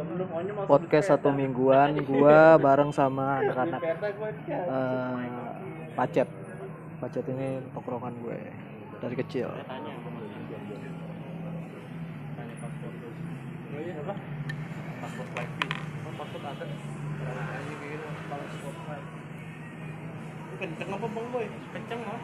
podcast 1 mingguan. Gua bareng sama anak-anak Pacet. Pacet ini tongkrongan gue dari kecil. Paspor flight. Paspor ada. Kenceng apa bang boy? Kenceng mah.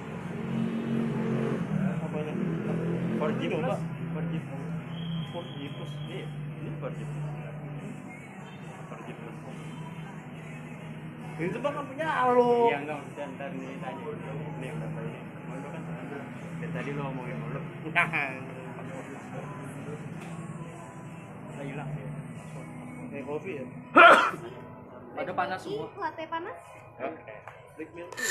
Apa ini? 4G dong pak. 4G plus. Ini 4G plus. 4G plus. Itu bang kan punya lo. Iya enggak, ntar nih tanya. Nih berapa ini? Mau kan? Dari tadi lo ngomongin mulu. Udah hilang ya. Kayak kopi ya. Pada panas semua. Latte panas? Oke. Black milk tuh.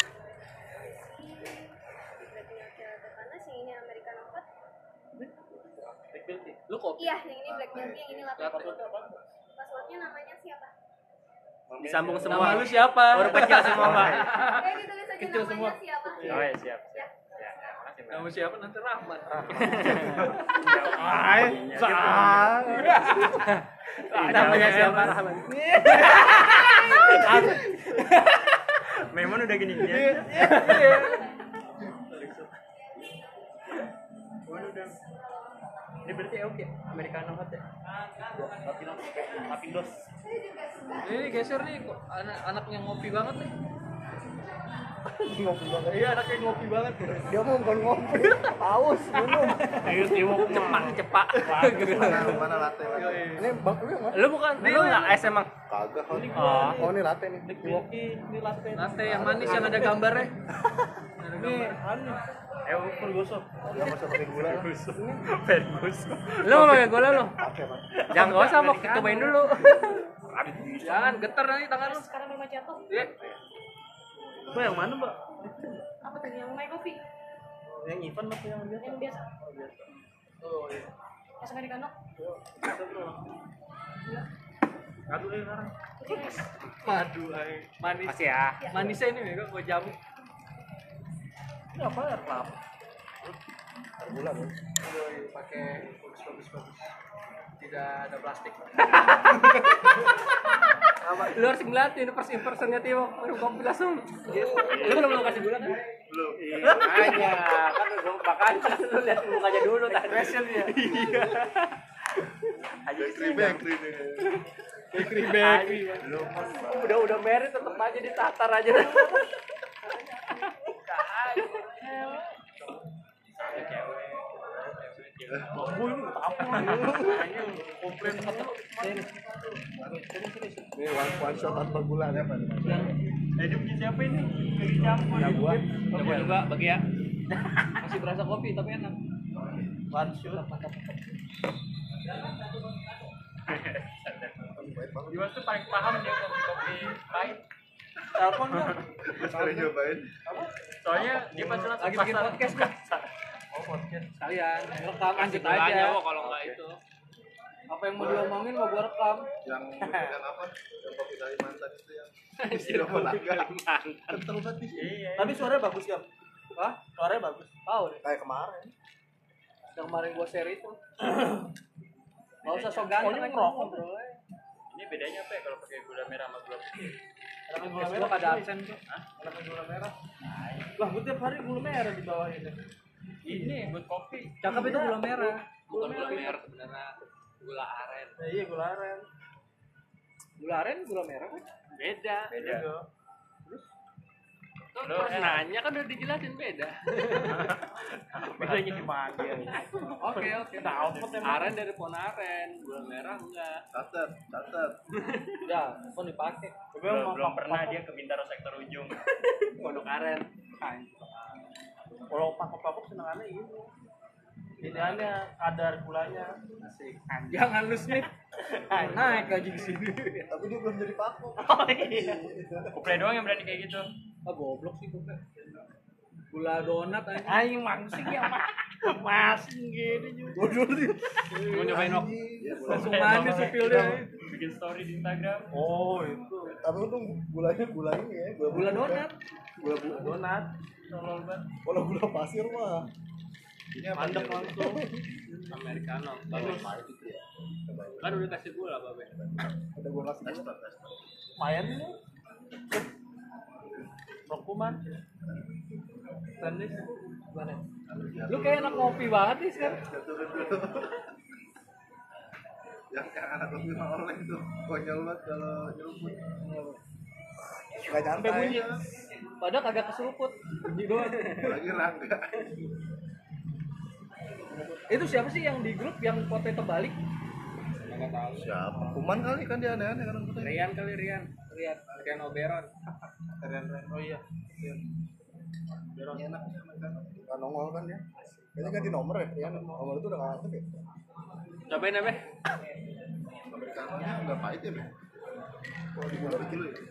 Black milk latte panas, yang ini Americano hot. Black milk. Lu kopi? Iya, yang ini black milk, yang ini latte. Latte. Passwordnya namanya siapa? Disambung semua. Nama lu siapa? Huruf kecil semua, Mbak. Ditulis aja Kecil namanya semua. siapa? Oh ya, siap. Ya, makasih, Mbak. Nama siapa nanti Rahmat. Ay, salah. Namanya siapa Rahmat? Memang udah gini-gini. Ini berarti oke, Americano hot ya? Tapi dos. Ini geser nih kok anak-anaknya ngopi banget nih. Ngopi banget. Iya, anaknya ngopi banget. Dia mau bukan ngopi, haus minum. Ayo tiwuk cepak. Mana latte? Ini bang lu yang mana? Lu bukan lu enggak es emang? Kagak. Oh, Oh, ini latte nih. ini latte. Latte yang manis yang ada gambarnya. Ini anu. Ferguson. Enggak usah pakai gula. Ferguson. Lu mau pakai gula lu? Pakai, Pak. Jangan enggak usah, mau cobain dulu. Jangan getar nanti tangan lu. Sekarang memang jatuh. Iya. Mbak yang mana, Mbak? Apa tadi yang my coffee? Yang event apa yang biasa? Yang biasa. Oh iya. Mas Americano. Bisa, Bro. Aduh, sekarang. Madu ay. Manis. Makasih ya. Manisnya ini nih kok jamu. Ini apa ya, Pak? Gula, Bang. Pakai bagus. Tidak ada plastik. Lu harus ngeliatin first impressionnya Timo. Aduh, kopi langsung. Lu belum kasih gula kan? Belum. Makanya kan lu makan lu lihat mukanya dulu tak impression ya. Iya. Bakery. Udah merit tetep aja ditatar aja. Komplain Ini one shot tanpa gula ya, Pak. Hidup siapa ini? Campur. Ya gua. Coba juga bagi ya. Masih berasa kopi tapi enak. One shot. Dimas tuh paling paham dia kopi pahit. Telepon dong. Sering nyobain. Soalnya dia pas Lagi bikin podcast kan. Oh, podcast. Sekalian rekam lanjut aja. Kalau enggak itu. Apa yang mau diomongin mau gua rekam. Yang apa? Yang kopi dari mantan itu yang Kental banget nih. Iya. Tapi suaranya bagus kan? Hah? Suaranya bagus. Tahu deh. kayak kemarin. Yang kemarin gua share itu. Enggak usah sok ganteng ini ngerokok, ngerokok, Bro. Ini bedanya apa ya kalau pakai gula merah sama gula putih? Karena gula merah ada absen tuh. Hah? Karena gula merah. Lah, gua tiap hari gula merah di bawah ini. Ini buat kopi. Cakep itu gula merah. Bukan gula merah sebenarnya. Gula aren. Iya, gula aren. Gula aren gula merah kan? Beda. Terus nanya kan udah dijelasin beda. Bedanya di mana? Oke. Aren dari pohon aren, gula merah enggak. Catat. Ya, kok dipakai. Belum pernah dia ke Bintaro sektor ujung. Pondok aren. Kalau papuk senangannya ini. Idealnya kadar gulanya. Asik. Jangan lu snip. Naik lagi ke sini. Tapi dia belum jadi paku. Oh iya. Kuple doang yang berani kayak gitu. Ah, goblok sih gue. Gula donat aja. Aing mangsing ya masing gini juga. Bodoh nih. Mau nyobain wak? Langsung manis sepilnya. Bikin story di Instagram. Oh, itu. Tapi untung gula ini ya. Gula donat. Gula Donat. Tolol banget. Kalau gula pasir mah. Ini Mandek langsung. Americano. Bagus. Kan udah kasih gula, Babe. Udah gua kasih gula. Lumayan nih. Rokuman. Tenis. Gimana? Lu kayak anak kopi banget nih sekarang. Yang anak kopi oleh itu konyol banget kalau nyeruput. Gak Sampai nyantai. bunyi. Padahal kagak keseruput. Bunyi doang. Lagi Rangga. Itu siapa sih yang di grup yang foto terbalik? Siapa? Kuman kali kan dia aneh-aneh kan putih. Rian kali Rian. Rian Oberon. Keren. Oh iya. Berongnya enak. Gak nongol kan dia. Kayaknya ganti nomor ya, Rian. Nomor itu udah gak aktif ya. Cobain Abe. Amerikanonya enggak pahit ya, Be? Oh, di berapa kilo ya?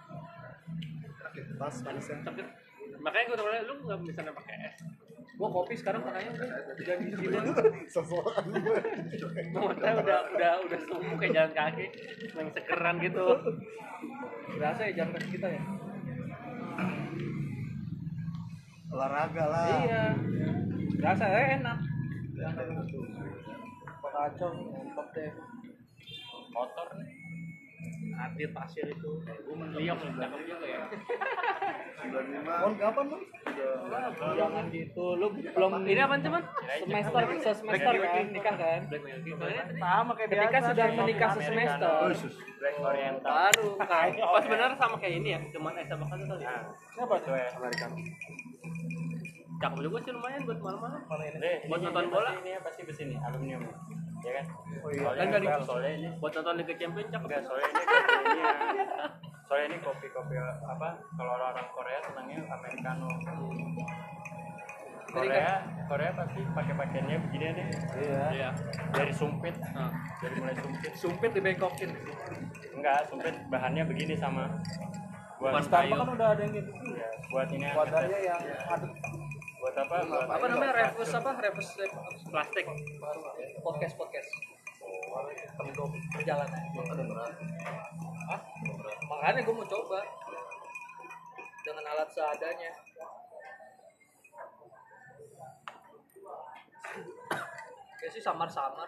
Pas manisnya. Tapi makanya gue tanya lu nggak bisa pakai es. Gua kopi sekarang katanya udah jadi gila. Sesuatu gue. Saya udah sumbu kayak jalan kaki, yang segeran gitu. Berasa ya jalan kaki kita ya. Olahraga lah. Iya. Berasa enak. Kacau, mantap deh. Motor nih. Hati pasir itu, gue melihat cakep juga ya. 95. Kon kapan lu? Jangan gitu, lu belum Ini apaan cuman? semester kan nikah kan? Sama kayak Ketika sudah menikah sesemester, Black Oriental. baru kan. Oh sebenarnya sama kayak ini ya, cuman es sama kali kali. Siapa tuh? Amerikano. Cakep juga sih lumayan buat malam-malam. Buat nonton bola ini pasti besi nih aluminium ya kan? Oh iya. Soalnya Kan dari soalnya ini buat nonton Liga Champions cakep. enggak soalnya ini kopinya soalnya ini kopi apa kalau orang Korea senangnya americano. Korea pasti pakai pakaiannya begini nih. Iya. Dari sumpit. Dari mulai sumpit. Sumpit dibengkokin. Enggak, sumpit bahannya begini sama buat Bukan kayu. Kan udah ada yang gitu. ya, buat ini Wadarnya yang aduk. buat apa? Buat Apa namanya? Refus Plastik. podcast. Perjalanan. Hah? Makanya gue mau coba dengan alat seadanya. Kayak sih samar-samar.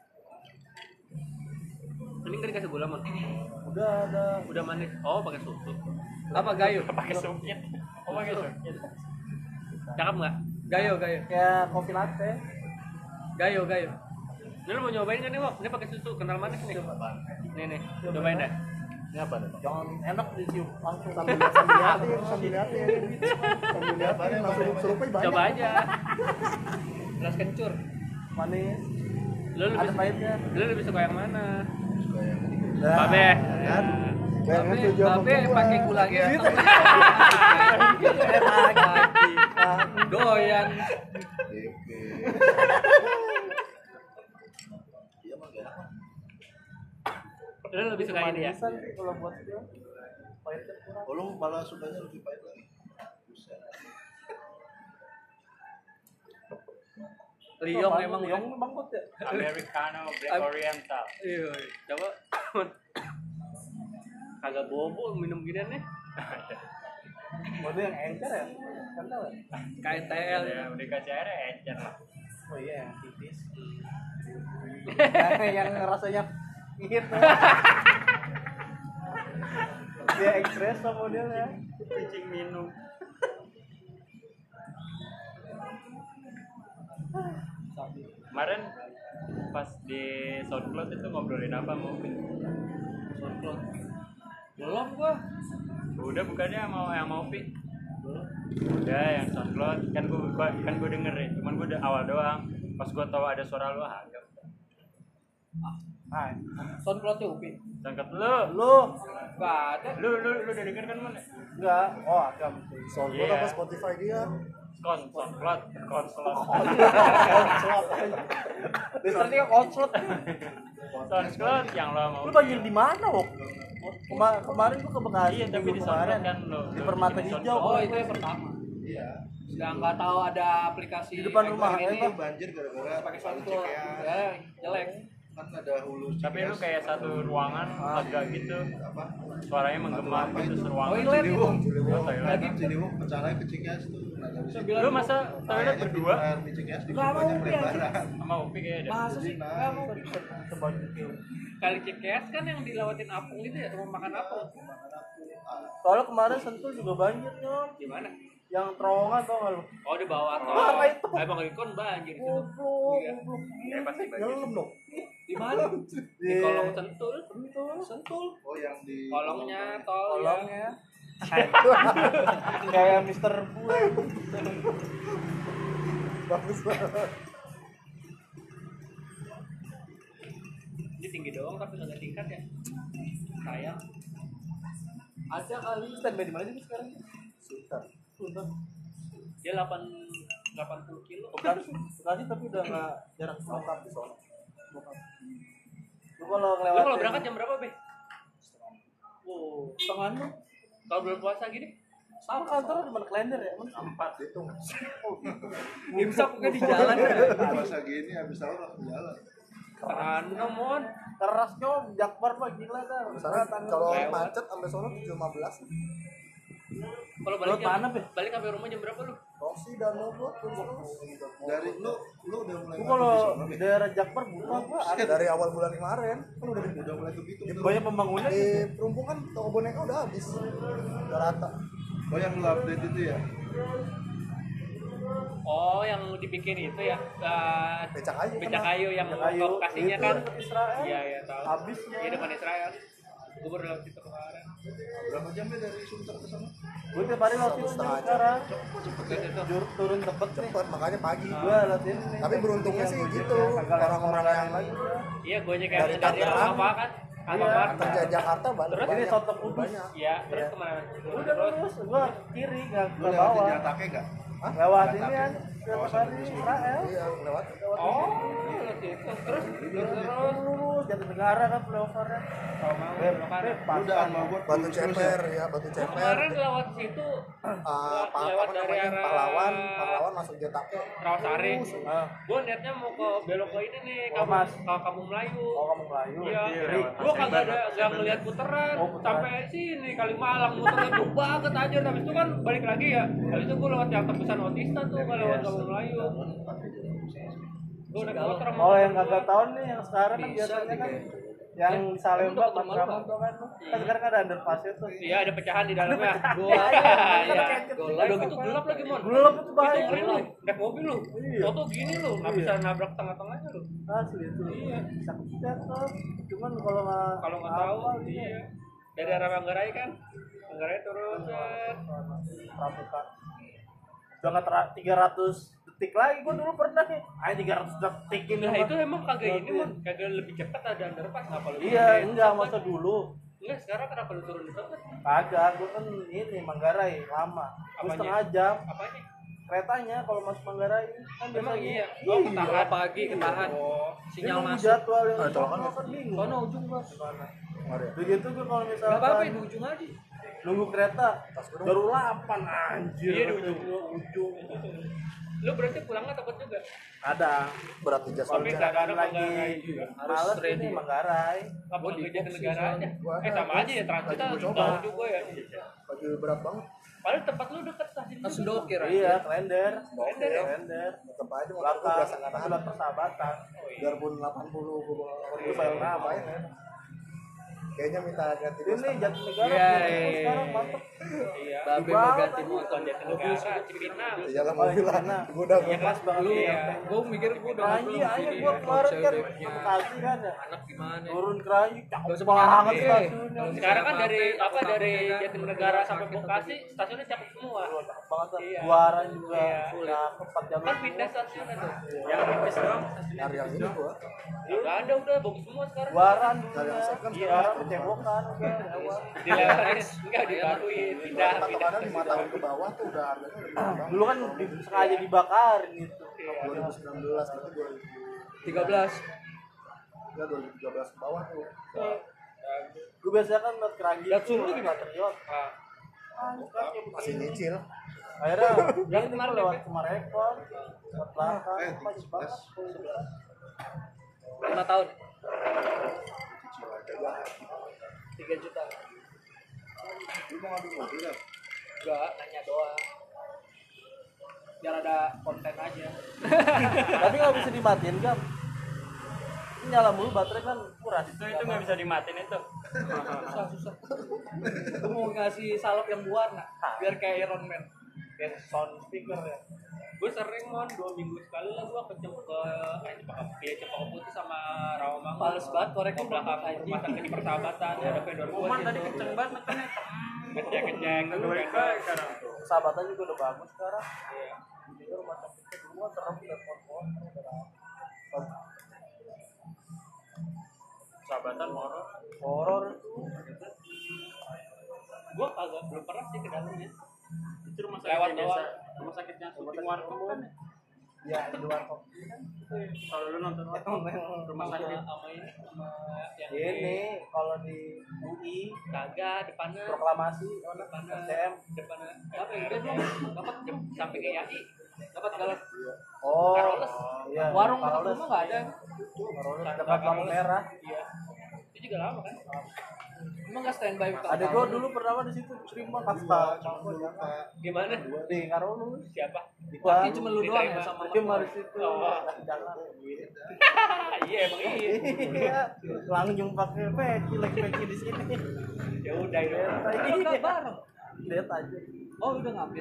Mending kan dikasih gula mon. Udah. Udah manis. Oh pakai susu. Apa gayo? pakai sumpit. Oh, pakai sumpit. Cakep nggak? Gayo. Kayak kopi latte. Gayo. Ini lu mau nyobain kan nih Wak? Ini pakai susu kental manis nih. Nih, cobain deh. Ini apa nih? Jangan enak dicium langsung sambil liatin. Sambil liatin langsung serupnya banyak. Coba aja. Beras kencur. Manis. Lu Ada lebih pahitnya. lu lebih suka yang mana? Suka yang ini. Babe. Kan? Bayangan tujuh sama Babe gua. pakai gula gitu. Doyan. Oke. Iya mah gak enak. Lu lebih suka ini ya? Manisan sih kalau buat dia. Pahitnya kurang. Oh, lu malah sukanya lebih pahit lagi. Buset. Liong emang Liong bangkut ya? Americano Black Oriental. Iya. Coba. Kagak bobo minum ginian nih. Mode yang encer ya? Kental ya? KTL Ya, udah kasih air encer. Oh iya, yang tipis. Yang rasanya ngihit. Dia espresso modelnya. Kucing minum. Kemarin pas di SoundCloud itu ngobrolin apa mungkin? SoundCloud. Belum gua. Udah bukannya mau yang mau Pi? Udah yang SoundCloud kan gue denger ya, cuman gue udah awal doang. Pas gue tahu ada suara lu agak. Hai. SoundCloud-nya Upi. Sangkat lu. Enggak ada. Lu udah denger kan mana? Enggak. Oh, agak. Soundcloud Iya. apa Spotify dia? SoundCloud. Listernya konslet. SoundCloud yang lo mau. Lu banjir di mana, Wok? Kemarin gua ke Bekasi. Iya, tapi di SoundCloud kan lo di Permata di Hijau. Oh, itu yang pertama. Iya. Sudah enggak tahu ada aplikasi Di depan rumah ini Ini banjir gara-gara pakai SoundCloud. Ya, jelek. kan ada hulu Tapi lu Cikeas. kayak satu ruangan lega gitu. apa? Suaranya menggema Apa gitu itu? seruangan. Toilet itu. Oh, toilet. Lagi Ciliwung pecaranya ke Cikeas tuh. Nah, dari situ. Lu masa toilet Kayaknya berdua pintu air di Cikeas Nggak mau, dibukanya Pi, pelebaran. sama Upi kayaknya ada. Masa sih? Nah, Nggak mau. Kali Cikeas kan yang dilewatin apung itu ya, rumah makan apung. Soalnya kemarin Sentul juga banjir nyom. Gimana? Yang terowongan tau gak lu? Oh di bawah tol. Parah itu. Emang ikon banjir itu. Goblok, Iya. goblok. Ya, pasti banjir. Nyelam dong. Di mana? Di kolong sentul. Sentul. Oh yang di Kolongnya tol. Kolongnya. Kayak Mister Bue. Bagus banget. Ini tinggi doang tapi nggak tingkat ya. Sayang. Ada kali. Standby di mana sih sekarang? Sultan. Dia 80 kilo. Bekasi tapi udah nggak jarang bokap di sono. Lu kalau Lu ngelewatin. kalau berangkat jam berapa, Be? Oh, setengah enam. Kalau bulan puasa gini? Sama kantor di mana kalender ya? empat itu. Imsak pokoknya di jalan. Puasa gini habis sahur langsung jalan. Karena mon. Keras nyom, Jakbar mah gila dah. Misalnya kalau Lewat. macet sampai sono 7.15 Kalau balik Lu mana, Be? balik sampai rumah jam berapa lu? Roksi dan Mogot terus Dari lu udah mulai Gua ngerti kalau di sono, Be? daerah Jakbar buka gua ada. dari awal bulan kemarin Kan udah mulai ke Bitung. tuh. Banyak pembangunan. di perumpungan toko boneka udah habis, udah rata. Oh yang lu update itu ya? Oh, yang dibikin itu ya. Becak aja Becak kan. kayu yang Becak kayu. lokasinya Itu kan. dekat Israel. Iya, iya tahu. Habisnya. Iya depan Israel. Gue baru lewat situ kemarin. Berapa jam ya dari Sunter ke sana? Gua tiap hari lewat situ Setengah jam. sekarang. Itu tuh. Turun tebet nih. Cepet makanya pagi. Gua lewat ini. Tapi beruntungnya sih gitu, orang-orang yang lagi. Iya, gue kayak Dari dari Tangerang. apa kan? Alfamart. kerja Jakarta banyak. Terus ini banyak. soto kudus. Banyak. Iya, terus kemana? Udah lurus, gua kiri enggak Lu ke lewatin bawah. Jatake enggak? Lewat ini kan. Tiap Kawasan hari industri. Israel. Iya, lewat. Oh, lewat situ. Terus Lurus Jatinegara kan flyovernya. Lu udah sama gua Batu terus ya? Ceper ya, Batu Ceper. kemarin lewat situ lewat dari arah Pahlawan masuk Jatake. Rawasari. Ah, Gue niatnya mau ke belok ke ini nih, Oh, Mas. ke Kampung Melayu. oh kamu Melayu. Iya, Kiri. gue kagak ngeliat puteran Oh, puteran. sampai sini Kalimalang muternya jauh banget aja. Habis itu kan balik lagi ya. Habis itu gue lewat yang tembusan Otista tuh, nggak lewat Kampung Melayu. Gue naik motor sama Oh yang kagak tahu nih yang sekarang kan biasanya kan yang di Salemba Emang Mas udah Ramon tuh kan kan sekarang kan ada underpassnya tuh. Iya, ada pecahan di dalamnya. Gua Iya. Udah gitu gelap lagi, Mon. Gelap itu bahaya. Itu ngeri lu, naik mobil lu. Iya. Foto gini lu, nggak bisa nabrak tengah-tengahnya lu. Asli itu. Iya. Sakit tuh. Cuman kalau nggak Kalau nggak tahu, iya. Dari arah Manggarai kan, Manggarai turun set. Pramuka. Udah nggak 300 detik lagi gua dulu pernah nih. Ayo 300 detik ini. Nah mah. itu emang kagak ini, Mon. Kagak lebih cepat ada underpass ngapa lu? Iya, turun di enggak tempat? masa dulu. Enggak, sekarang kenapa lu turun di tempat? Kagak, gua kan ini Manggarai lama. Gua Apanya? setengah jam. Apanya? keretanya kalau masuk Manggarai kan Emang biasanya. iya. Oh, ketahan pagi, ketahan. Oh, Sinyal dia masuk. jadwal yang Ah, colokan kan bingung. Sono ujung, Bos. Begitu gue kalau Enggak apa-apa, misalkan di ujung aja. nunggu kereta baru 8 anjir. Iya, di ujung. ujung. Lu berarti pulangnya takut juga. Ada. berat tiga Tapi soalnya. kadang-kadang lagi Manggarai juga. males ini Manggarai. Apa kerja ke negara aja? Gua- Sama aja ya, transit Lagi gua coba. tahu juga ya. Lagi berat banget. Padahal tempat lu deket stasiun. Langsung dokir Iya, kalender. Kalender ya? Kalender. Tetep aja motor gua Belakang berasa nggak tahan. sebelah persahabatan. Biarpun 80 gua Itu bayar nama ya. kayaknya minta ganti bus. Ini Jatinegara Iya, punya iya, bus sekarang iya. mantep. Iya. Babe Gua mau ganti tadi motor. Jatinegara, Cipinang. Ya lah Oh, mobil lah. gimana? Gua udah Iya, kelas banget. Lu, Iya. gue mikir gue udah Keranji aja gua kemarin kan ke Bekasi kan ya. anak gimana? Turun Keranji Gak cakep usah banget pakai HP. stasiunnya. Kalau Sekarang kan Pakai dari HP, apa takut dari kan. Jatinegara sampai Sakit Bekasi stasiunnya cakep semua. Cakep banget kan. Iya. Buaran juga. Iya. Cakep 4 jam. Kan pindah stasiunnya tuh. Yang pindah doang. Nyari yang ini gua. Enggak ada udah bagus semua sekarang. Buaran dulu. Dari yang second Iya, sekarang. kecebokan udah awal. Dilewatin enggak dibaruin pindah. Patokannya 5 tahun ke bawah tuh udah harganya udah gede banget. Dulu kan sengaja dibakarin gitu. 2019 gitu 13. ya 2013 ke bawah tuh. Gue biasanya kan liat Keranji. Liat Sulu gimana terjot. Ah, Masih nyicil. Akhirnya Yang ini kemarin gue lewat ya? Sumarekon. Lewat belakang. Pas banget. 5 tahun. Cicil aja. 3 juta. Lu mau ngambil mobil ya? Enggak, nanya doang. Biar ada konten aja. Tapi nggak bisa dimatiin kan? Ini nyala mulu baterai kan kuras. Itu nggak bisa dimatiin itu. Susah. Gue mau ngasih salep yang berwarna biar kayak Iron Man. Kayak sound speaker ya. Gue sering mon 2 minggu sekali lah gue ke Cempaka Putih sama Rawamangun. Males banget koreknya Ke belakang anjing. rumah sakit di Persahabatan ada vendor gue. Kuman tadi kenceng banget mekannya. Ngecek Lu sekarang. Sahabatan juga udah bagus sekarang. Iya. Jadi rumah sakitnya dulu kan serem lihat pohon. Sahabatan horor. Horor itu. Gue kagak belum pernah sih ke dalamnya. Itu rumah sakit Lewat biasa. doang. Rumah sakitnya syuting warkop kan. Ya di luar kopi kan. Kalau lu nonton warkop, rumah sakit. Sama ini sama yang Ini kalau di UI kagak depannya proklamasi depannya STM. depannya apa ya udah belum dapat sampai ke YAI dapat galas Oh. Karoles. Iya. Warung dekat Karoles. rumah enggak ada. Karoles dekat lampu merah. iya itu juga lama kan Emang enggak standby utang. Ada gua dulu pertama di situ terima kasta. gimana Di Karoles. siapa Berarti cuma lu doang ya Diterima. sama Dia mari situ. Oh. Jangan. iya emang iya Iya. Langsung pakai peci, peci di sini. ya udah ya Kan enggak bareng. Lihat aja. Oh, udah ngambil.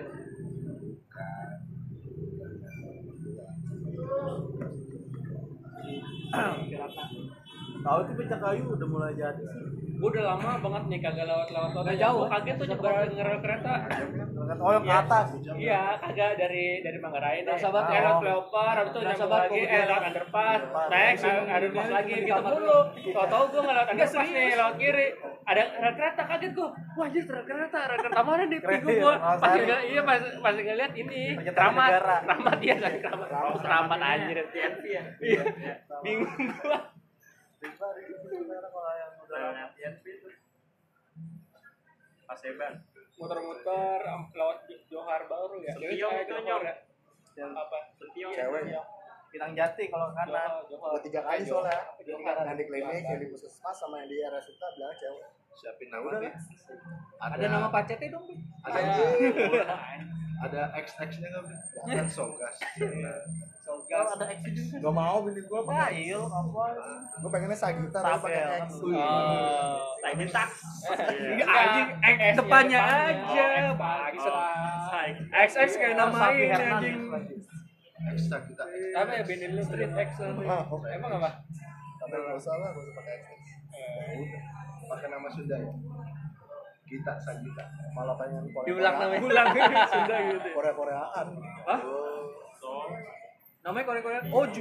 Tahu itu becak kayu udah mulai jadi sih. gue udah lama banget nih kagak lewat Nggak jauh, gue kaget tuh nyebrang kereta Oh yang ke atas. iya kagak dari Manggarai deh Berasa banget. lewat Flyover habis itu Berasa nyambung banget lagi kok lewat underpass naik underpass lagi Di gitu kamar mulu tau gue nggak lewat underpass serius. nih lewat kiri ada kereta kaget gue wah anjir kereta mana nih Keren, pigu gue Mas pas Ari. iya pas ngeliat ini Ternyata keramat negara. keramat dia dari keramat anjir TNP ya iya bingung gue Kalau yang udah Paseban. muter-muter lewat Johar baru ya Setiong itu Johar ya yang apa Setiong. Cewek. Pinang Jati kalau ke kanan. Gua 3 kali soalnya. Yang di klinik, yang di puskesmas sama yang di RSUK bilang cewek. Siapin nama nih. Ada nama pacetnya dong, Bi. Ada ada XX-nya nggak? Jangan sogas. Kalau ada X juga. Gak mau bini gua Ah, pakai. iya apa? Gua pengennya Sagita tapi pakai Sabel. X. Lagi tak Anjing, depannya aja. XX kayak nama Sapi ini Hernan. anjing. X Sagita. apa ya Benny Street X emang apa Tapi nggak usah lah, nggak usah pakai XX. Udah. Pakai nama Sunda ya. Kita Sagita. Malah pengen diulang namanya Ulang Sunda gitu. Korea-koreaan. Hah? Oh. Namanya Korea Oju.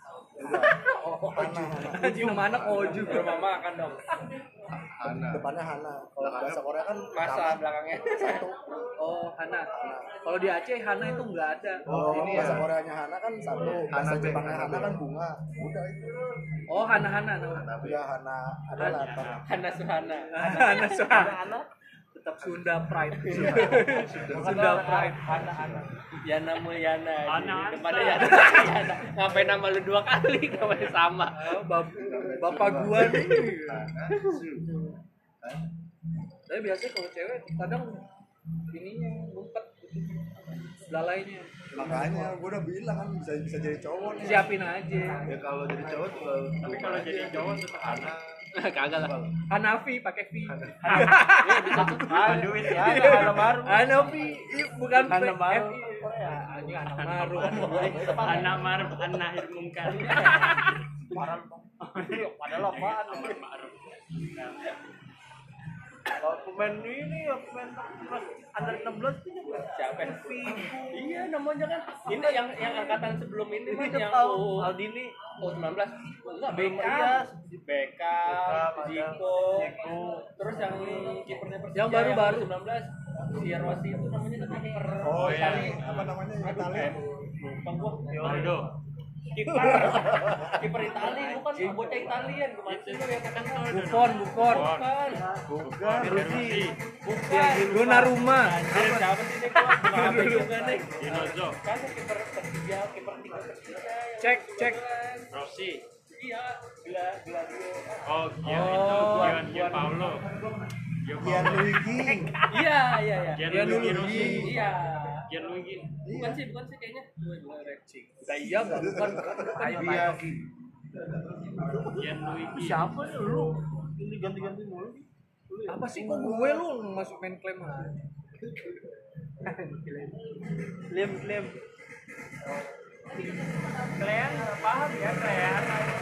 Hana. Anjing nama anak Oju. rumah makan dong Hana. Depannya Hana. Kalau bahasa Korea kan masa belakangnya satu. Oh, Hana. Kalau di Aceh Hana itu enggak ada. Oh, ini bahasa ya. Koreanya Hana kan satu. Bahasa Hana Jepangnya Hana Hana kan bunga. Udah itu. Oh, Hana nama. Ya Hana adalah apa? Hana Suhana Hana Suhana. Tetap Sunda Pride. Sunda Pride. Yana Mulyana Hana. depannya Yana ngapain nama lu 2 kali namanya sama Oh, bapak gua nih. Hana. Tapi biasanya kalau cewek kadang ininya ngumpet gitu. Lalainya. Makanya gue udah bilang kan bisa jadi cowok nih. Siapin aja. Ya kalau jadi cowok tinggal. Tapi kalau jadi cowok tetap Hana. kagak lah Hanafi pakai V. ya bisa tuh duit Ya, ya. ada baru. Hanafi bukan Hana Maru. Ya, anjing Hana Maru. Anak maruf, anak hirmungkan. Parah lu. Padahal apaan? Amar ma'ruf. Kalau pemain ini ya pemain under 16 itu juga. siapa iya namanya kan ini yang angkatan sebelum ini mas Itu yang tahu Aldini. U19 enggak Beckham. Beckham Beckham, Zico Zico. terus yang kipernya Persija Yang baru-baru. U19 si Rossi itu namanya kiper Oh iya. Itali. Apa namanya? Aduh, Italia. lupa gua Aldo. kiper Itali bukan bocah Italian kemarin itu yang terkenal Buffon. bukan Peruzzi. bukan Donnarumma. Anjir, siapa sih nih gua nggak apa juga nih Dinozo. kan kiper Persija kiper 3 Persija yang Cek. Rossi. Iya, gila dia. Oh, Gian Paulo. Gianluigi. Iya. Gianluigi Rossi. Iya. Gianluigi. Bukan sih kayaknya. Gue reaksi. Iya enggak bukan. Ayo. Gianluigi. Siapa ya lu? Ini ganti-ganti mulu. Apa sih kok gue lu masuk main klaim aja. Lem. Kalian paham ya kalian?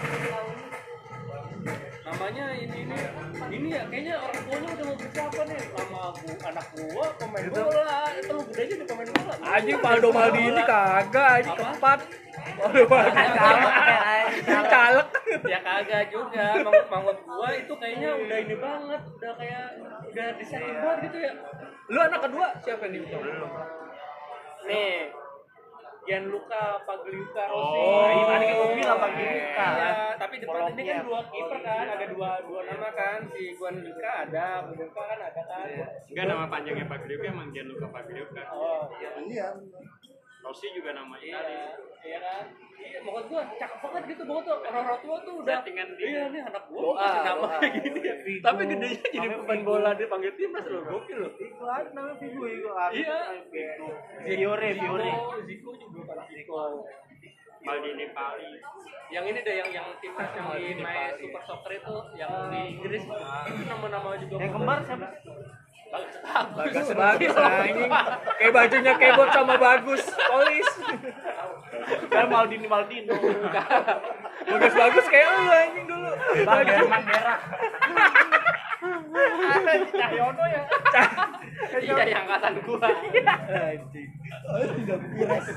Namanya ini ya kayaknya orang tuanya udah mau bersiapan nih sama anak gua pemain bola. Itu lu gedenya di pemain bola. Anjing Valdo Maldini kagak anjing keempat. Valdo Maldini caleg. Ya kagak juga. Mangut gua itu kayaknya udah ini banget, udah disetting banget gitu ya. Lu anak kedua siapa nih? Nih, Gianluca Pagliuca Rossi. Oh, ini tadi kan gua bilang Pagliuca. Iya, tapi depan ini kan dua kiper kan, ada dua nama kan. Si Gianluca ada, Pagliuca kan ada kan. Enggak, nama panjangnya Pagliuca emang Gianluca Pagliuca. Oh, Iya. Rossi juga nama Italia. Iya kan? Iya, maksud gua cakep banget gitu, maksud tuh orang tua tuh udah Settingan dia. Iya nih anak gua kasih nama kayak gini ya. Tapi gedenya jadi pemain bola dipanggil timnas loh, gokil loh. Iklan namanya Figo. Iya. Fiore. Zico juga kan Zico. Maldini Pali. Yang ini deh yang timnas yang di My Super Soccer itu yang di Inggris. Itu nama-nama juga. Yang kembar siapa? Bagus anjing. Kayak bajunya kebot sama bagus. Polis. Kan Maldini. Bagus kayak lu anjing dulu. Herman merah. Cahyono ya. Iya yang angkatan gua. Anjing. Tidak beres.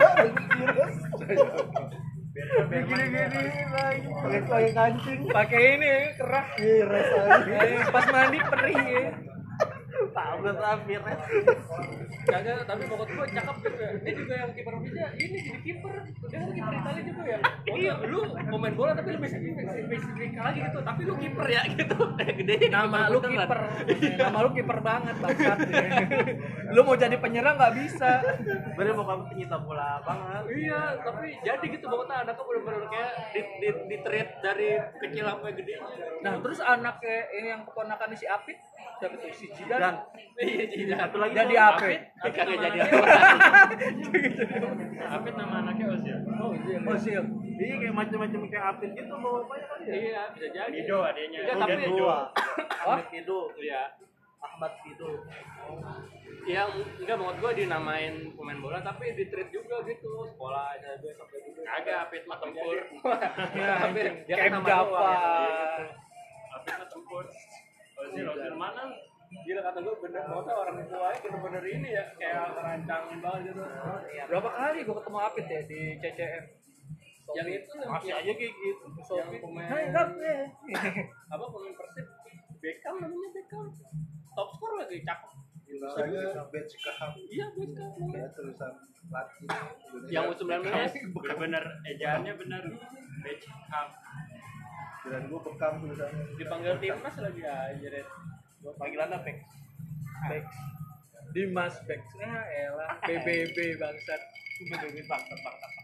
Gini lagi. Pakai kancing. Pakai ini kerak. Beres aja. Pas mandi perih ya. Tablet Ramirez. Kagak, tapi pokoknya gua cakep gitu ya. Dia juga yang kiper Indonesia, ini jadi kiper. Dia kan kiper Italia juga ya. Iya, lu pemain bola tapi lebih spesifik lagi gitu. Tapi lu kiper ya gitu. Gedenya Nama lu kiper. Nama lu kiper banget bangsat. Lu mau jadi penyerang enggak bisa. Bener mau kamu penyita bola banget. Iya, tapi jadi gitu pokoknya anaknya bener-bener kayak di treat dari kecil sampai gede. Nah, terus anaknya ini yang keponakan si Apit siapa tuh si Jidan? Iya, jadi Satu lagi Jadi tuh, Apit. kagak jadi Apit nama anaknya Ozil. Oh, iya. Iya kayak macam-macam kayak Apit gitu bawa bapaknya kan ya. Iya, bisa jadi. Mido adanya. Iya, tapi Ahmed Fido. Iya. Ahmad Fido. Iya, enggak menurut gua dinamain pemain bola tapi di treat juga gitu. Sekolah aja gue sampai gitu. Agak Apit mah tempur. Ya, Tapi dia Kem kan nama Java. doang, Apit mah tempur. Ozil mana? Gila kata gue bener banget orang tuanya bener-bener ini ya kayak merancang banget gitu. Berapa kali gua ketemu Apit ya di CCM? Yang itu Masih aja kayak gitu. yang pemain apa pemain Persib Beckham namanya Beckham. Top skor lagi cakep. Tulisannya batch kaham. Iya Beckham. Ya tulisan Latin. Yang U19 Bener-bener ejaannya bener. Beckham. Dan gue bekam tulisannya. dipanggil timnas lagi aja deh. Panggilannya Pek. Bex. Dimas Bex. Ah, elah. PBB bangsat. Bangsat.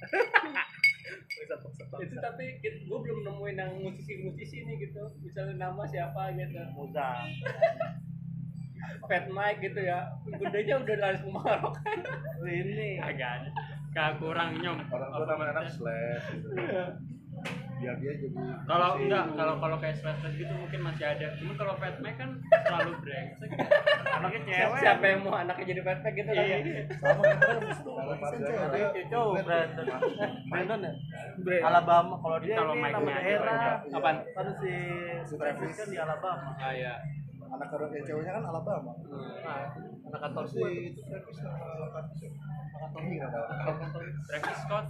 Itu tapi gue belum nemuin yang musisi-musisi nih gitu. Misalnya nama siapa gitu. Mozart. Fat Mike gitu ya. Gedenya udah langsung marok. Ini. Agak ada. Kagak kurang nyom. Orang tua nama anak slash gitu. Biar dia jadi. Kalau enggak, kalau kayak slash gitu mungkin masih ada. Cuma kalau Fat Mike kan terlalu brengsek. Anaknya cewek. Siapa yang mau anaknya jadi fat gitu kan? Iya. Sama kan nama marganya dia. Cowok Brandon ya. Bre. Alabama kalau dia Kalau ini Mike-nya nama aja daerah. beda. Apaan? Kan si Travis kan di Alabama. Ah iya. Anak orang yang ceweknya kan Alabama. Nah, anak kantor Si gua. itu Travis nama lengkap sih. Ini nggak tahu. Travis Scott.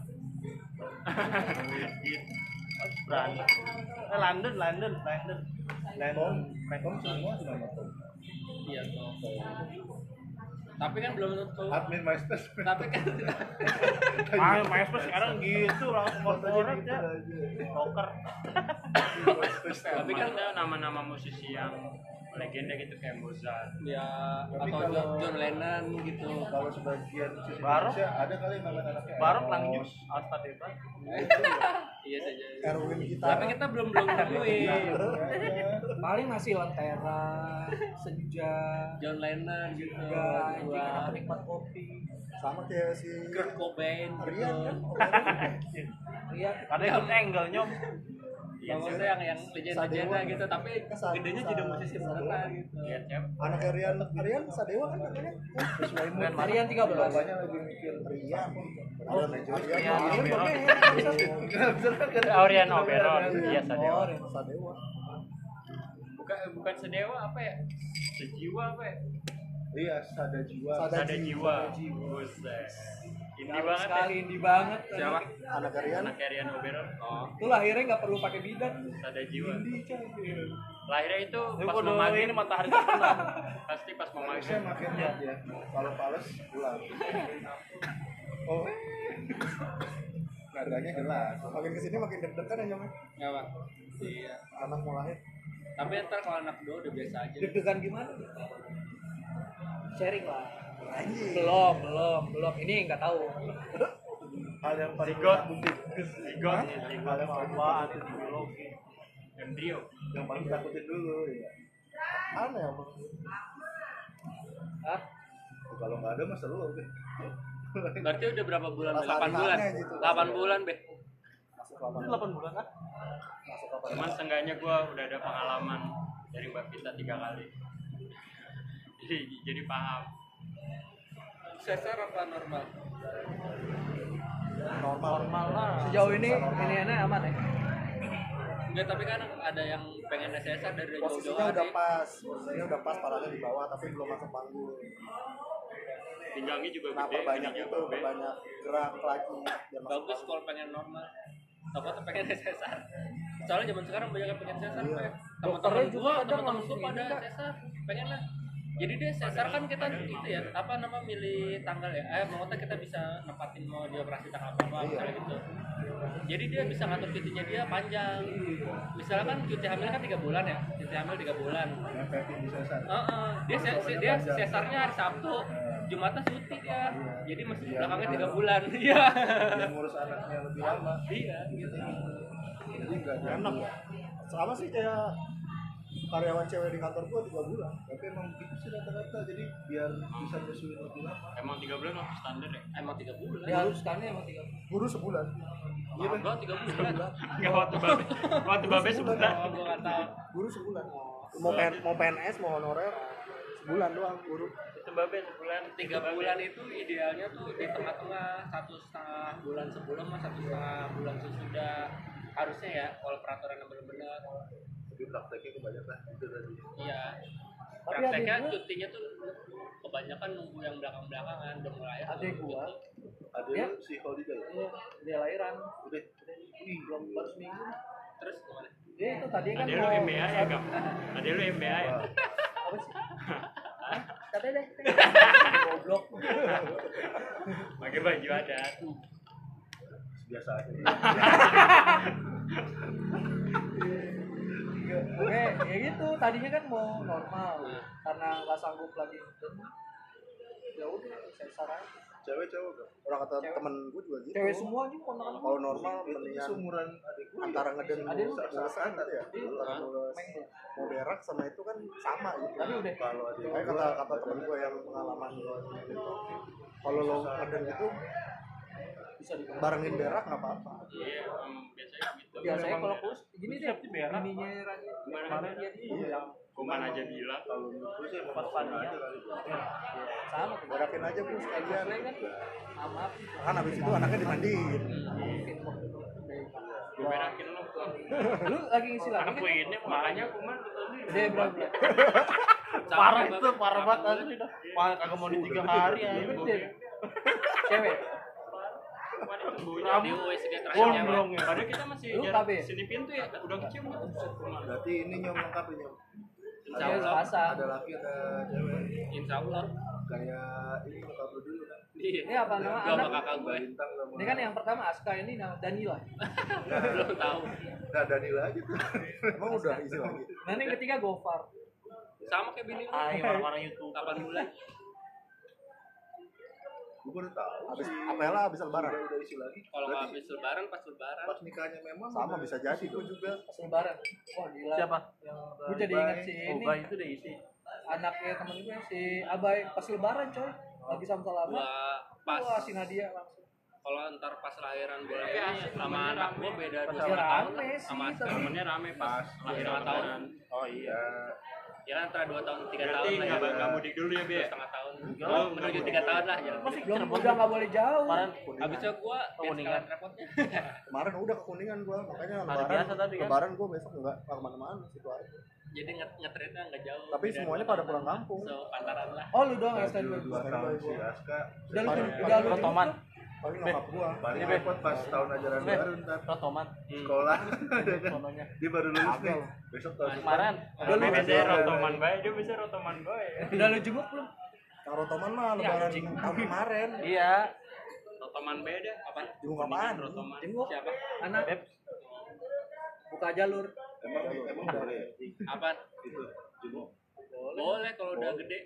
Brandon. London. Tom semua di nama Tom. Iya toh. Tapi kan belum tentu. Admin MySpace. Tapi kan MySpace sekarang gitu langsung korporat ya. Rocker. tapi kan ada nama-nama musisi yang legenda gitu kayak Mozart. ya Tapi atau kalau- John Lennon gitu. Kalau sebagian sisi Barok. Indonesia ada kali nama anaknya. Barok Eros. lanjut Asta Bebas. Iya saja. Erwin kita. Tapi kita belum nemuin. Paling masih Lentera, Senja, John Lennon gitu. juga anjing Gua kenapa nikmat kopi. Sama kayak si Kurt Cobain Rian kan. gitu. Iya, Ada yang angle nyom. Yang maksudnya yang legenda-legenda gitu, tapi gedenya jadi musisi beneran gitu. Iya, siap. Anak Rian Sadewa kan namanya. Marian 13. Bapaknya lagi mikir Rian. Aurian Oberon, iya Sadewa. Oh, Rian Sadewa. Bukan Sadewa apa ya? Sejiwa apa ya? iya sada jiwa. Ada jiwa. Buset. Indie banget ya. Sekali indie banget. Siapa? Anak Rian. Anak Arian Oberon. Oh. Itu lahirnya nggak perlu pakai bidan. Ada jiwa. Indie coy. Lahirnya itu Ini pas udah mau maghrib. ini matahari terbenam. Pasti pas mau Harusnya maghrib. makin lihat ya. Kalau pales pulang. Oh. Nadanya jelas. Makin kesini makin deg-degan ya nyampe. Enggak, Pak. Iya. Anak mau lahir. Tapi ntar kalau anak dua udah biasa aja. Deg-degan gimana? Sharing lah. Anjing. Belum. Ini nggak tahu. Hal yang paling Zigot. Zigot. Hal yang paling Apa ada di biologi. Embrio. yang paling takutin dulu ya. Aneh ya bang. Hah? Kalau nggak ada mah seru deh. Berarti udah berapa bulan? Be? Pas 8 bulan. hari-harinya gitu. 8 bulan, Be. Masuk 8 8 bulan kan? Masuk 8 Cuman seenggaknya gue udah ada pengalaman dari Mbak Vita 3 kali. Jadi paham. Sesar apa normal? normal lah. Sejauh ini aman ya? Enggak, tapi kan ada yang pengen sesar dari jauh-jauh posisinya udah hari. pas palanya di bawah tapi belum masuk panggul. Pinggangnya juga Nah gede. perbanyak ininya itu, gede. perbanyak gerak lagi biar masuk Bagus panggul. kalau pengen normal. Takutnya pengen sesar. Soalnya zaman sekarang banyak yang pengen sesar, Iya. Pe. Dokternya juga ada Teman-teman langsung gua pada ini, Kak. sesar. Pengen lah. Jadi dia sesar kan kita gitu ya, apa nama milih tanggal ya? Maksudnya kita bisa nempatin mau dia operasi tanggal apa Iya. misalnya gitu. Jadi dia bisa ngatur cutinya dia panjang. Misalnya kan cuti hamil kan 3 bulan ya, cuti hamil 3 bulan. Efektif di sesar. Dia sesarnya hari Sabtu, Jumatnya cuti dia. Jadi masih belakangnya 3 bulan. Iya. Yang ngurus anaknya lebih lama. Iya, gitu. Jadi nggak ada. Enak ya. Sama sih kayak karyawan cewek di kantor gua 3 bulan. Tapi emang begitu sih rata-rata. Jadi biar bisa nyusuin lebih lama. Emang 3 bulan waktu standar ya? Emang 3 bulan. Ya harus kan emang 3. Guru sebulan. Iya, enggak 3 bulan. Enggak waktu babe sebulan. Oh, gua enggak tahu. Guru sebulan. Mau PNS mau honorer sebulan doang guru. Itu babe sebulan. 3 bulan itu idealnya tuh di tengah-tengah, 1,5 bulan sebelum sama 1,5 bulan sesudah. Harusnya ya kalau peraturan yang benar-benar. Tapi prakteknya kebanyakan itu tadi. Iya. Tapi Prakteknya adek gua- cutinya tuh kebanyakan nunggu yang belakang-belakangan udah mulai. Adek gua. Ada Ya. lu si Holiday. Iya, dia lahiran. Udah. Belum baru seminggu. Terus gimana? Dia itu tadi kan Ada lu MBA ya, Gam? Ada lu MBA ya? Apa sih? Kata deh. Goblok. Pakai baju adat. Biasa aja. Oke, ya gitu. Tadinya kan mau normal karena nggak sanggup lagi. Ya udah, sesar aja. Cewek cowok gak? Orang kata Cewek. temen gua juga gitu. Cewek semua juga anak-anak. Kalau normal Itu mendingan seumuran adik gue. antara ngeden Ada lu mulesan gitu ya. Iya. Antara mules mau berak sama itu kan sama gitu. Tapi udah. Kalau adik Kayak kata temen gua yang pengalaman gitu. Kalau lo ngeden gitu Bisa dibilang. barengin berak nggak apa-apa. Iya, biasanya gitu. Biasanya kalau kurus gini deh. Siap di berak. Ininya Rani. Gimana? Dia Iya. Kuman aja bilang. kalau menurut gue sih emang Pas panitia. aja kali. sama tuh. Berakin aja bro sekalian. Sekalian kan. Maaf. Kan habis itu anaknya dimandiin. Mungkin waktu itu. Gue berakin lu. Lu lagi ngisi lagi Anak kan? gue ini makanya kuman Gede berapa? Parah itu, parah banget asli dah. Wah, kagak mau di 3 hari ya. Gede. Cewek. Kuman itu baunya. Di USG terakhir Gondrong ya. Padahal kita masih Lu jarak KB? sini pintu ya, udah kecium gitu. Kuman. Berarti ini nyom lengkap ini nyom. Insya Iya, Allah. sepasang. Ada laki ada cewek. Insya Allah. Kayak ini lengkap lu dulu kan. Ini apa nama Gak anak? sama kakak gue. Bintang sama. Ini kan yang pertama Aska, ini nama Danila. Belum tahu. Nah, Danila aja tuh. Emang udah isi lagi. Nanti yang ketiga Gofar. Sama kayak bini lu. Ah, yang orang-orang YouTube. 8 bulan. Gue baru tahu. Habis sih. apa lah habis lebaran. Udah isi lagi. Kalau nggak Berarti habis lebaran pas lebaran. pas nikahnya memang Sama udah bisa jadi isi dong. juga. Pas lebaran. Wah gila. Siapa? Gue jadi ingat si Oh, ini. Bay itu udah isi. Anaknya temen gue si Abai pas lebaran coy. Lagi sama Salama. Gua pas Wah, si Nadia langsung. kalau ntar pas lahiran gue lagi sama anak gue beda Pas 2,5 tahun rame lah sih, sama tapi- Temennya rame pas lahiran 2,5 tahun. lebaran. Oh iya. Ya kan antara 2 tahun 3 Berarti tahun lah ya. nggak mudik dulu ya, Bi? 2,5 tahun. Enggak. Oh, menuju 3 tahun lah jalan. Masih belum udah nggak boleh jauh. Kemarin Habisnya gue biar Kuningan. sekalian repotnya. Kemarin udah ke Kuningan gua, makanya Hari lebaran. biasa tapi kan. Lebaran gua besok enggak kemana-mana situ aja. Jadi ngetritnya nggak jauh. Tapi Beda semuanya 2 pada tahun. pulang kampung. So, pantaran lah. Oh lu doang ya Baju stand by. 2 tahun si Aska. Udah lu Paling- udah lu Rotoman. Paling nyokap gua. Paling Ini, Be. repot pas tahun ajaran Be. baru ntar Rotoman. sekolah. Sononya. Dia baru lulus nih. Besok tahun Kemarin. Udah lu Biasanya rotoman baik, dia bisa rotoman baik. udah lu jenguk belum? Yang Rotoman mah lebaran tahun kemarin. Iya. Rotoman beda. Apa? Jenguk apaan? Rotoman. Jenguk Siapa? anak Beb. buka jalur. Emang boleh Apa? itu jenguk. Boleh kalau udah gede.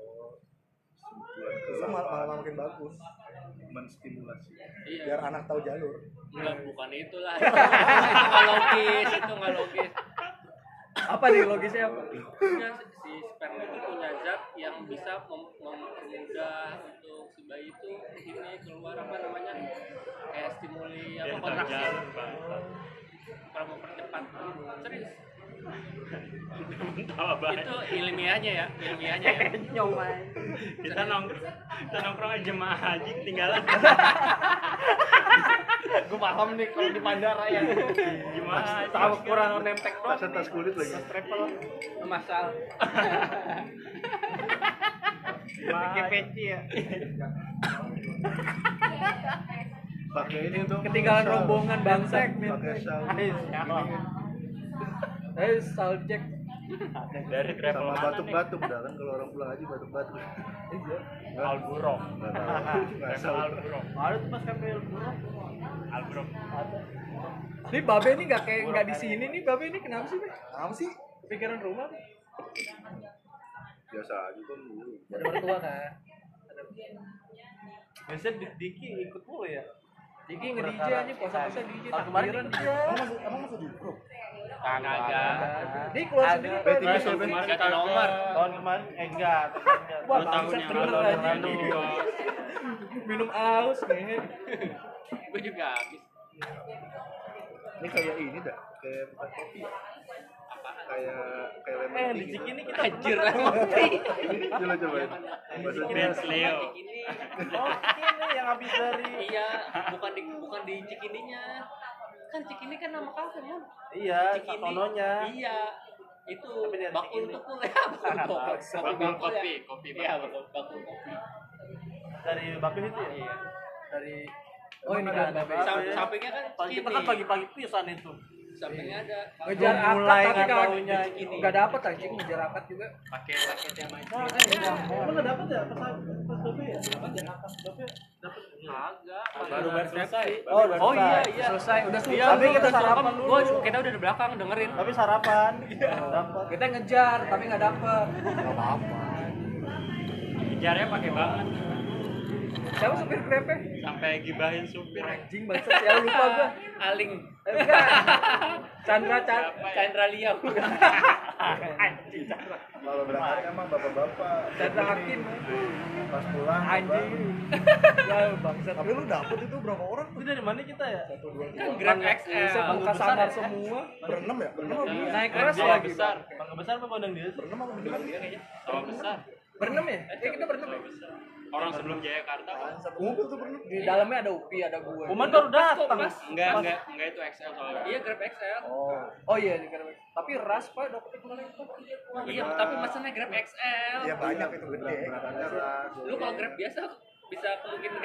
Itu malah makin bagus. Menstimulasi. Iya. Biar anak tahu jalur. Enggak, bukan itulah. Itu nggak logis, itu nggak logis. Apa nih logisnya apa? Punya si sperma itu punya zat yang bisa mempermudah untuk si bayi itu ini keluar apa namanya kayak stimuli apa Dia tahu kontraksi jalan, Bang. kalau mempercepat serius Tahu apa? itu ilmiahnya ya Kita nongkrong aja jemaah haji ketinggalan. Gue paham nih kalau di bandara ya. Jemaah haji. Tahu kurang nempel doang. Tas kulit lagi. Travel. masal Pakai peci ya. Pakai ini dong. Ketinggalan Sal. rombongan bangsek nih. Pakai sal. Saljek. Dari travel Sama mana nih? batuk-batuk dah kan kalau orang pulang haji batuk-batuk. Alburok. Enggak tahu. Enggak Travel tahu. Alburok. Ada tuh pas kambil buruk. Alburok. Nih Babe ini nggak di sini nih Babe ini kenapa sih? Be? Apa sih? Pikiran rumah nih. Biasa aja kan dulu. Ada mertua kan. Biasanya Diki ikut mulu ya. Diki nge-DJ aja puasa-puasa DJ Tahun kemarin takbiran. ikut dia. Emang masuk di grup? kagak Dia keluar sendiri Ada. Be. Tipis ya, Ben? Kemarin Gak ada nomor. Tahun kemarin enggak. Wah, Dua tahun bangsat yang bener lalu. aja. Aduh. Minum aus nih. gue juga habis Ini kayak ini dah, kayak bukan kopi. Kayak lemon tea Di gitu. Cikini kita anjir Coba coba. Benz Leo. ini Oh, ini yang habis dari. iya bukan di Cikininya kan Cikini kan nama kafe mon Iya, Cikini sononya. iya itu Tapi dari bakul Cikini. tukul ya bakul Bakul kopi, kopi iya bakul kopi Dari Bakun itu ya? iya Dari Oh ini kan Babe. sampingnya kan Kita Cikini kan pagi-pagi pisan itu. sampingnya ada Ngejar akad Mulai tapi nggak kan taunya nggak dapet anjing ngejar akad juga. pakai raketnya main Emang nggak dapet ya pas Babe ya? Dapat ya atas Babe dapat. agak Baru selesai. Oh iya selesai udah selesai. Tapi kita sarapan dulu. kita udah di belakang dengerin Tapi sarapan. Dapat. Kita ngejar tapi nggak dapet. Enggak apa-apa. Kejarnya pakai banget. Siapa supir Grab-nya? Sampai gibahin supir. Anjing bangsat ya lupa gua. Aling Enggak. Chandra Liam Kalau berangkat emang bapak-bapak. Chandra Hakim. Pas pulang Anjing. Ya bangsat. Tapi lu dapet itu berapa orang? Itu dari mana kita ya? kan Grab XL Bangka Samar semua. Berenam ya? Berenam apa berapa? Naik keras Dia lagi. besar. Bangga besar apa Gondang dia? Berenam apa berapa? Sama besar. Berenam ya? Kita berenam ya? Orang sebelum Jayakarta kan? Satu mobil tuh berenam. Di dalamnya ada Upi, ada gue. Kuman baru datang. Enggak itu XL soalnya. iya Grab XL Oh iya, di Grab. Tapi ras Pak dapetnya kemarin Pak. iya tapi masalahnya Grab XL Iya banyak itu gede. Berangkatnya ras. lu kalau Grab biasa bisa kemungkinan